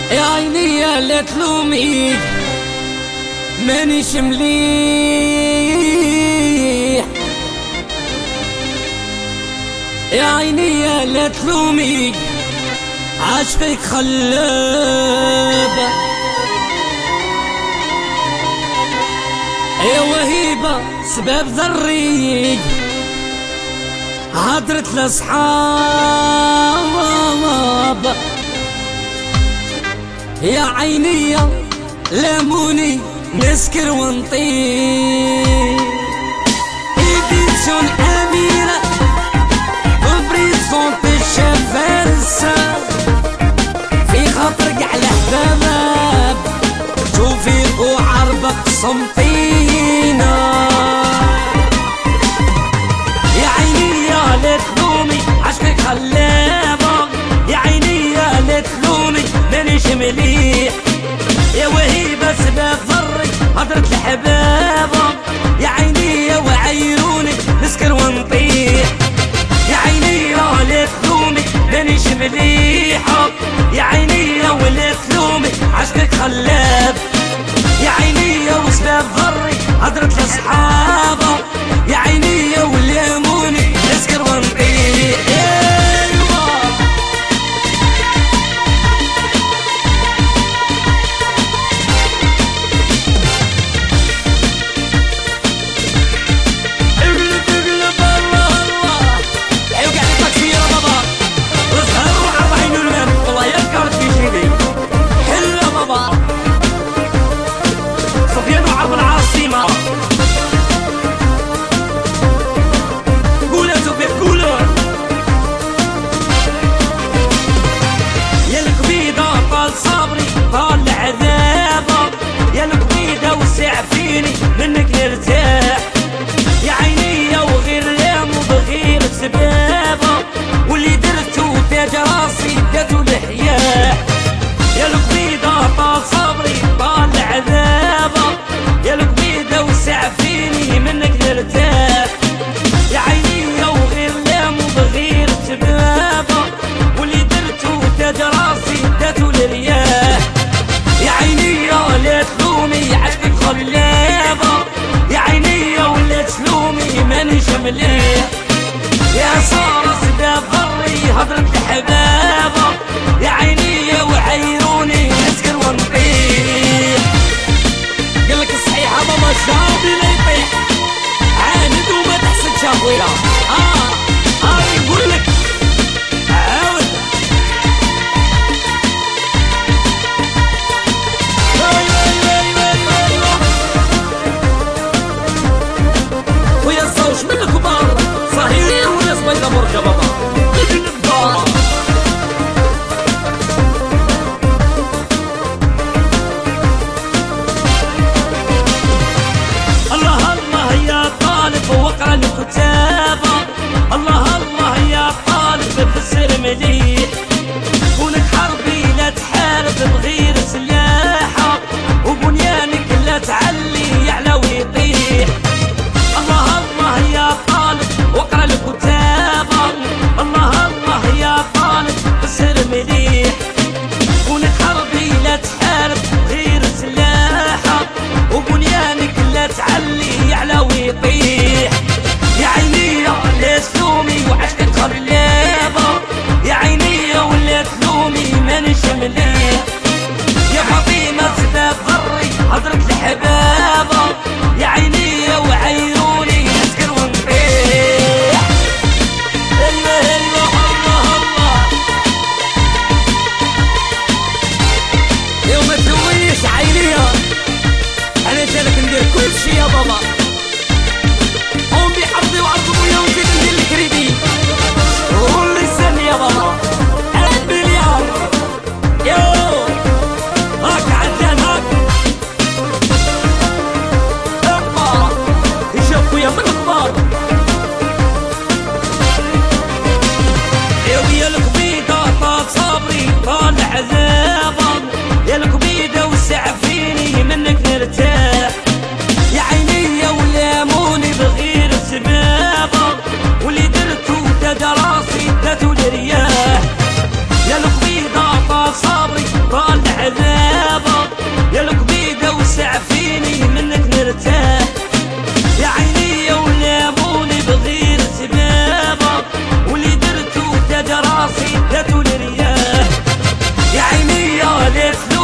يا عيني يا لا تلومي مانيش مليح، يا عيني يا لا تلومي عاشقك خلاب، يا وهيبة سباب ذري هدرت لاصحاب، يا عيني لاموني نسكر ونطير إيديسيون أميرة وبريزونت الشفارسة في خاطرك على حباب شوفي وعربك صمتينا، يا عيني يا لا تلومي عشقك خلابة، يا عيني يا لا تلومي مانيش مليح، يا وهيبة سباب ضري هضرت الحبابة، يا عيني يا وعيروني نسكر ونطيح، يا عيني يا لا تلومي مانيش مليحة، يا عيني يا ولا تلومي عشقك خلاب، يا عيني يا وسباب ضري هضرت لاصحابه، يا عيني يا ولاموني نسكر ونطيح. منك نرتاح، يا عيني وغير رام وبغير سبابة، واللي درتو تاج راسي داتو الحياة، يا القبيضة طال صبري طال عذابة، يا القبيضة وسع فيني منك نرتاح، يا عيني وغير رام وبغير سبابة، واللي درتو تاج راسي داتو الرياح، يا عيني لا تلومي عشقك خلابة، يا عيني ولا تلومي مانيش مليح، يا صار سباب ضري هضرت الحبابة، يا عيني وعيروني نسكر ونطيح، قالك الصحيحة بابا شابي لا يطيح عاند وما تحسدش اخويا يقول لك عاود من الكبار صهير وناس بيضا برجة بابا الله الله يا طالب وقرا الكتابة، الله الله يا طالب في السر مليح، كونك حربي لا تحارب بغير سلاحة، وبنيانك لا تعلي يعلى ويطيح، الله الله يا طالب واقرا الكتابة، الله الله يا طالب السر مليح، كونك حربي لا تحارب غير سلاحة، وبنيانك لا تعلي يعلى ويطيح، يا عيني لا تلومي وعشقك خلابة، يا عيني ولا تلومي مانيش مليح، يا فاطمة سباب ضري هضرت الحبابة، يا عيني وعيروني نسكر ونطيح. الله الله الله الله يوم ما تلوميش عيني انا جالك ندير كل شي يا بابا، قوم بحظي وعظمي ونزيد ندير الكريدي واللي يستني يا بابا 1 مليار يو هاك عدان هاك يا من الكبار، يا ويا القبيضة طال صبري طال عذابة، يا القبيضة وسع فيني منك نرتاح، يا عيني يا ليت